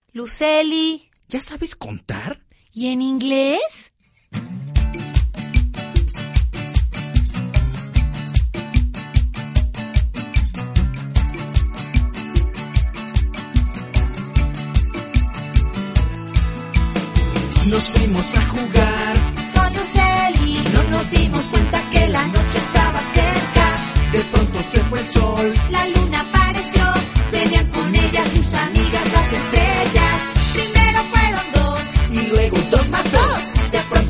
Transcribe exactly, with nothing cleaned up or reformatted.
Luceli. ¿Ya sabes contar? ¿Y en inglés? Nos fuimos a jugar Con Luceli. no nos dimos cuenta que la noche estaba cerca. De pronto se fue el sol. La luna para